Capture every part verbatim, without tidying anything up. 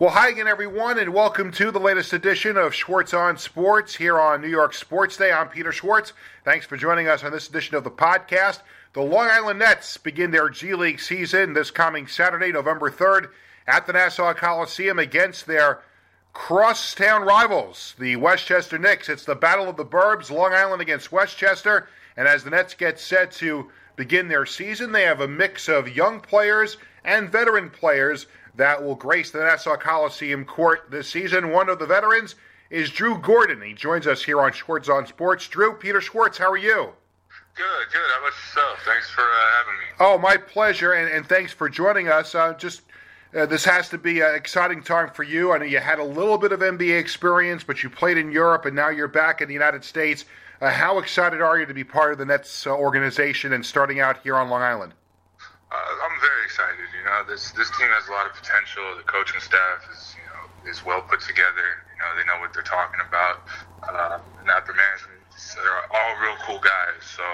Well, hi again, everyone, and welcome to the latest edition of Schwartz on Sports here on New York Sports Day. I'm Peter Schwartz. Thanks for joining us on this edition of the podcast. The Long Island Nets begin their G League season this coming Saturday, November third, at the Nassau Coliseum against their crosstown rivals, the Westchester Knicks. It's the Battle of the Burbs, Long Island against Westchester, and as the Nets get set to begin their season, they have a mix of young players and veteran players that will grace the Nassau Coliseum court this season. One of the veterans is Drew Gordon. He joins us here on Schwartz on Sports. Drew, Peter Schwartz, how are you? Good, good. How about yourself? Thanks for uh, having me. Oh, my pleasure, and, and thanks for joining us. Uh, just uh, this has to be an exciting time for you. I know you had a little bit of N B A experience, but you played in Europe, and now you're back in the United States. Uh, how excited are you to be part of the Nets uh, organization and starting out here on Long Island? Uh, I'm very excited. You know, this this team has a lot of potential. The coaching staff is, you know, is well put together. You know, they know what they're talking about. Uh, and upper management, they're all real cool guys. So,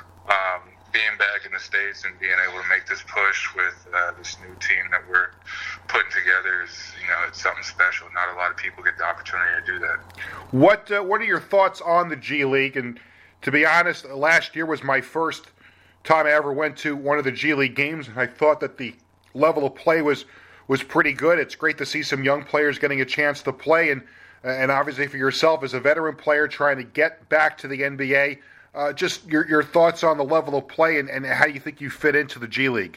um, being back in the States and being able to make this push with uh, this new team that we're putting together is, you know, it's something special. Not a lot of people get the opportunity to do that. What uh, What are your thoughts on the G League? And to be honest, last year was my first time I ever went to one of the G League games, and I thought that the level of play was was pretty good. It's great to see some young players getting a chance to play, and and obviously for yourself as a veteran player trying to get back to the N B A, uh, just your your thoughts on the level of play and, and how you think you fit into the G League.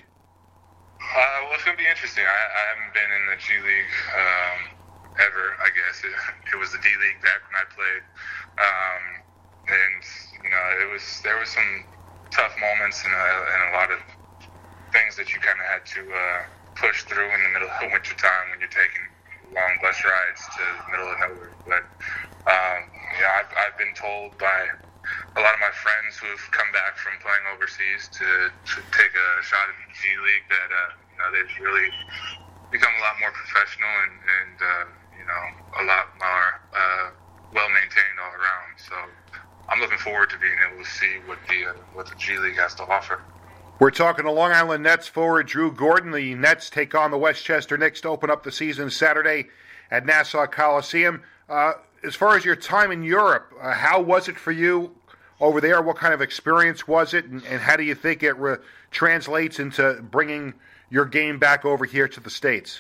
Uh, well, it's going to be interesting. I, I haven't been in the G League um, ever, I guess. It, it was the D League back when I played. Um, and, you know, it was there was some tough moments and, uh, and a lot of things that you kind of had to uh, push through in the middle of winter time when you're taking long bus rides to the middle of nowhere. But um, you know, I've, I've been told by a lot of my friends who have come back from playing overseas to, to take a shot at the G League that uh, you know, they've really become a lot more professional and, and uh, you know, a lot more uh, well maintained all around. So I'm looking forward to being able to see what the uh, what the G League has to offer. We're talking to Long Island Nets forward Drew Gordon. The Nets take on the Westchester Knicks to open up the season Saturday at Nassau Coliseum. Uh, as far as your time in Europe, uh, how was it for you over there? What kind of experience was it, and, and how do you think it re- translates into bringing your game back over here to the States?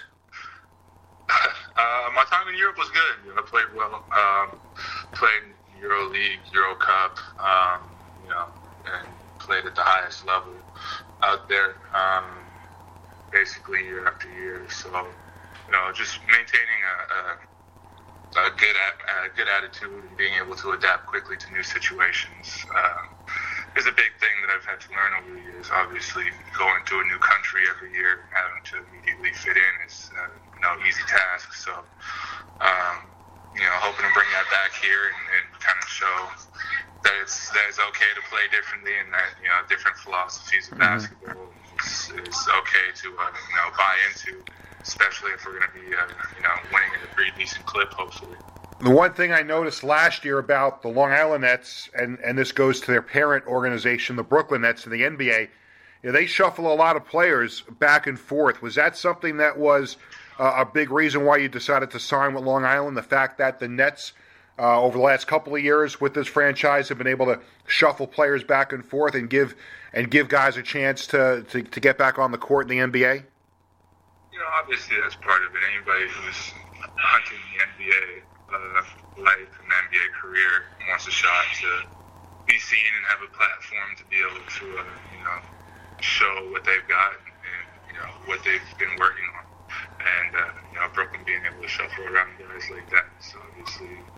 Uh, my time in Europe was good. You know, I played well. Um, played Euro League, Euro Cup, um, you know, and played at the highest level out there, um, basically year after year. So, you know, just maintaining a, a, a good a good attitude and being able to adapt quickly to new situations uh, is a big thing that I've had to learn over the years. Obviously, going to a new country every year, having to immediately fit in is uh, no easy task. So, um, you know, hoping to bring that back here and, and kind of show that it's that it's okay to play differently and that, you know, different philosophies of mm-hmm. basketball is, is okay to, uh, you know, buy into, especially if we're going to be, uh, you know, winning at a pretty decent clip, hopefully. The one thing I noticed last year about the Long Island Nets, and, and this goes to their parent organization, the Brooklyn Nets in the N B A, you know, they shuffle a lot of players back and forth. Was that something that was Uh, a big reason why you decided to sign with Long Island, the fact that the Nets, uh, over the last couple of years with this franchise, have been able to shuffle players back and forth and give and give guys a chance to, to, to get back on the court in the N B A? You know, obviously that's part of it. Anybody who's hunting the N B A uh, life and N B A career wants a shot to be seen and have a platform to be able to, uh, you know, show what they've got and, you know, what they've been working on. And, uh, you know, Brooklyn being able to shuffle around guys like that is obviously, you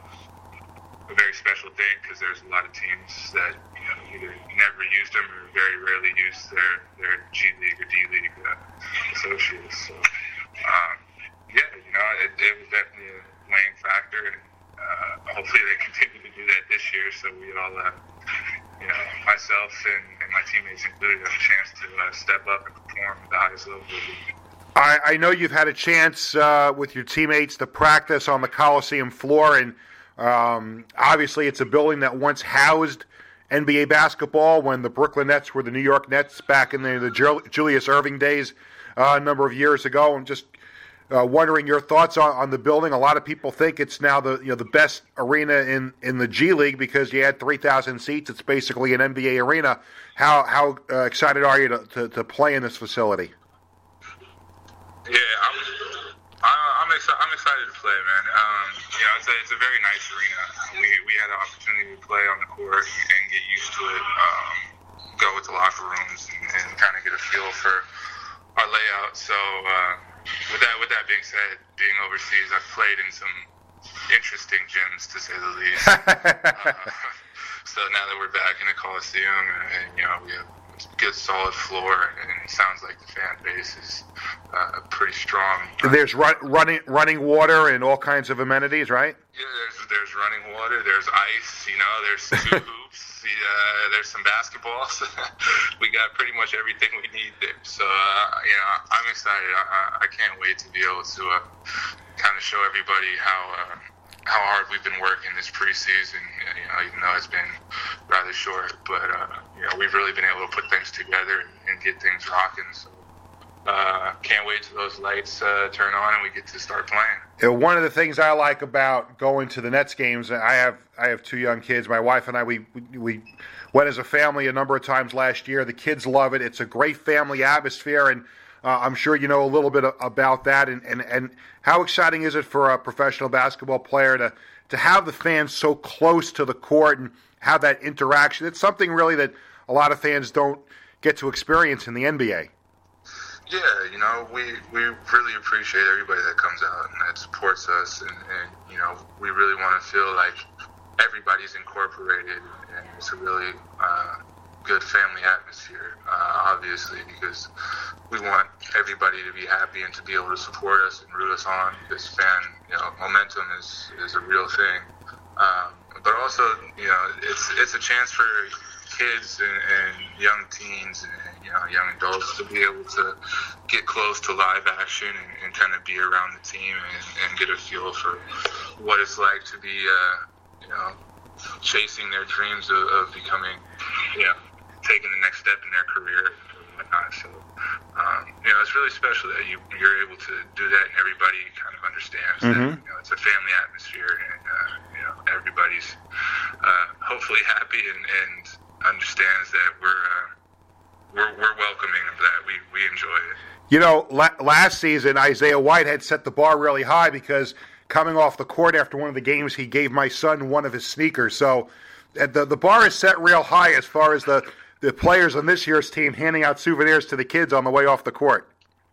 know, a very special thing because there's a lot of teams that, you know, either never used them or very rarely used their, their G League or D League uh, associates. So, um, yeah, you know, it, it was definitely a weighing factor. And uh, hopefully they continue to do that this year so we all, uh, you know, myself and, and my teammates included, have a chance to uh, step up and perform at the highest level of the league. I, I know you've had a chance uh, with your teammates to practice on the Coliseum floor, and um, obviously it's a building that once housed N B A basketball when the Brooklyn Nets were the New York Nets back in the, the Julius Erving days uh, a number of years ago. And just Uh, wondering your thoughts on, on the building. A lot of people think it's now the you know the best arena in, in the G League because you had three thousand seats. It's basically an N B A arena. How how uh, excited are you to, to, to play in this facility? Yeah, I'm I'm, exci- I'm excited to play, man. Um, you know, it's a, it's a very nice arena. We we had an opportunity to play on the court and get used to it. Um, go with the locker rooms and, and kind of get a feel for our layout. So. Uh, With that, with that being said, being overseas, I've played in some interesting gyms, to say the least. uh, so now that we're back in the Coliseum, and, and you know we have a good, solid floor, and it sounds like the fan base is uh, pretty strong. There's run, running running water and all kinds of amenities, right? Yeah, there's there's running water, there's ice, you know, there's two hoops, uh, there's some basketballs. We got pretty much everything we need there. So, uh, you know, I'm excited. I, I can't wait to be able to uh, kind of show everybody how uh, how hard we've been working this preseason. You know, even though it's been rather short, but uh, you know, we've really been able to put things together and, and get things rocking. So. Uh, can't wait till those lights uh, turn on and we get to start playing. You know, one of the things I like about going to the Nets games, I have I have two young kids. My wife and I, we we went as a family a number of times last year. The kids love it. It's a great family atmosphere, and uh, I'm sure you know a little bit about that. And, and, and how exciting is it for a professional basketball player to, to have the fans so close to the court and have that interaction? It's something really that a lot of fans don't get to experience in the N B A. Yeah, you know, we, we really appreciate everybody that comes out and that supports us, and, and you know, we really want to feel like everybody's incorporated, and it's a really uh, good family atmosphere, uh, obviously, because we want everybody to be happy and to be able to support us and root us on, because fan, you know, momentum is, is a real thing. Um, but also, you know, it's it's a chance for kids and, and young teens and you know young adults to be able to get close to live action and, and kind of be around the team and, and get a feel for what it's like to be uh, you know chasing their dreams of, of becoming you know taking the next step in their career and whatnot. So um, you know it's really special that you you're able to do that and everybody kind of understands mm-hmm. that you know it's a family atmosphere and uh, you know everybody's uh, hopefully happy and, and understands that we're uh, we're we're welcoming of that. We we enjoy it. You know, la- last season Isaiah White had set the bar really high because coming off the court after one of the games, he gave my son one of his sneakers. So uh, the the bar is set real high as far as the, the players on this year's team handing out souvenirs to the kids on the way off the court.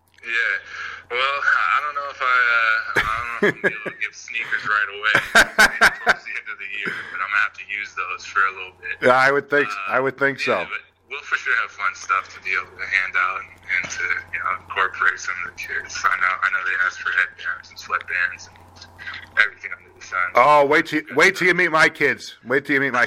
Yeah. Well, I don't know if I uh, I don't know if I'm able to give sneakers right away towards the end of the year, but I'm gonna have to use those for a little bit. Yeah, I would think uh, I would think yeah, so. But we'll for sure have fun stuff to be able to hand out and, and to you know incorporate some of the kids. I know I know they ask for headbands and sweatbands and everything under the sun. Oh, wait till you, wait till you meet my kids. Wait till you meet my.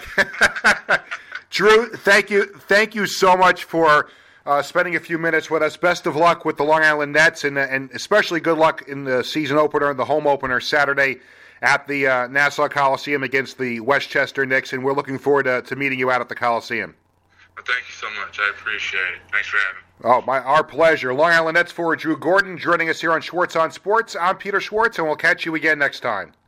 Drew, thank you, thank you so much for. Uh, spending a few minutes with us. Best of luck with the Long Island Nets, and and especially good luck in the season opener, the home opener Saturday at the uh, Nassau Coliseum against the Westchester Knicks. And we're looking forward to, to meeting you out at the Coliseum. Well, thank you so much. I appreciate it. Thanks for having me. Oh, my our pleasure. Long Island Nets forward Drew Gordon joining us here on Schwartz on Sports. I'm Peter Schwartz, and we'll catch you again next time.